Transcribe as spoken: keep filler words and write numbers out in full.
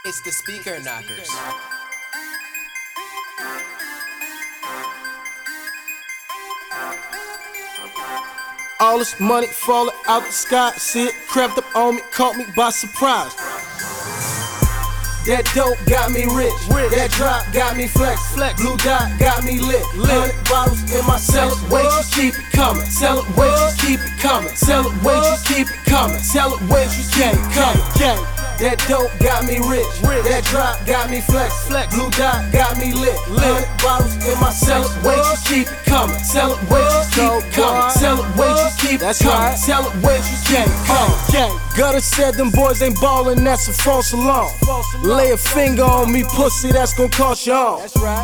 It's the speaker knockers. All this money falling out the sky, see it crept up on me, caught me by surprise. That dope got me rich, that drop got me flex, flex. Blue dot got me lit, lit. Bottles in my cellar, wait, you keep it coming. Sell it, wait, you keep it coming. Sell it, wait, you keep it coming. Sell it, wait, you keep it coming. That dope got me rich, that drop got me flex, flex. Blue dot got me lit, lit. Bottles in my cellar, wait, you keep it coming. Sell it, wait, you keep it coming. Sell it, wait, you keep it coming. Sell it, wait, you keep it coming. Gutter said them boys ain't ballin', that's a false alarm. Lay a finger on me, pussy, that's gon' cost you all.